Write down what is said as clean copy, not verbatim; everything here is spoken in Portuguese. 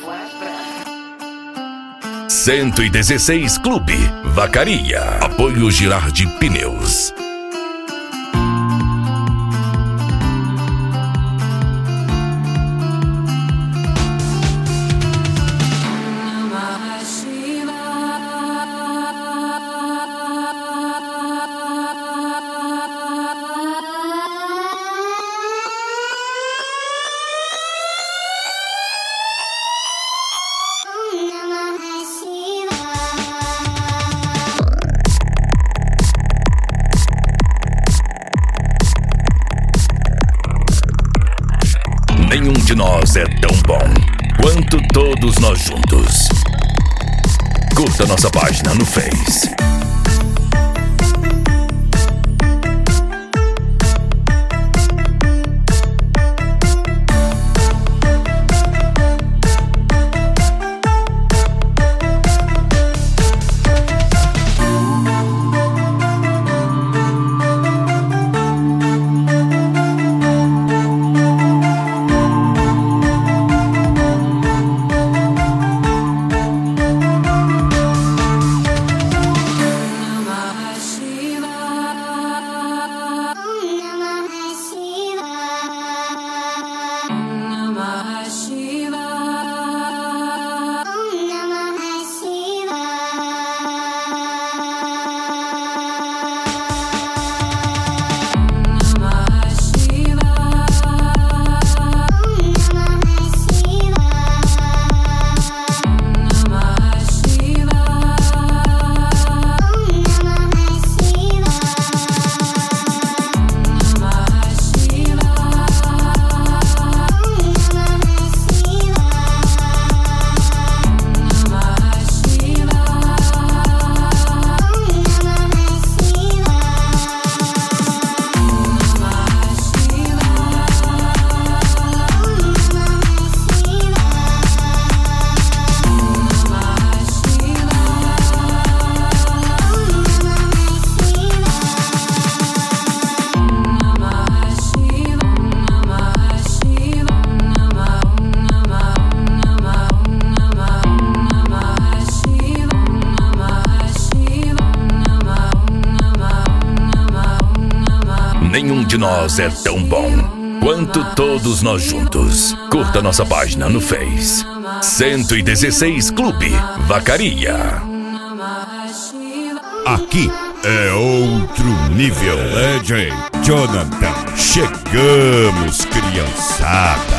116 Clube, Vacaria. Apoio Girardi Pneus. Nenhum de nós é tão bom quanto todos nós juntos. Curta nossa página no Face. Nenhum de nós é tão bom quanto todos nós juntos. Curta nossa página no Face. 116 Clube, Vacaria. Aqui é outro nível, DJ Jonathan. Chegamos, criançada.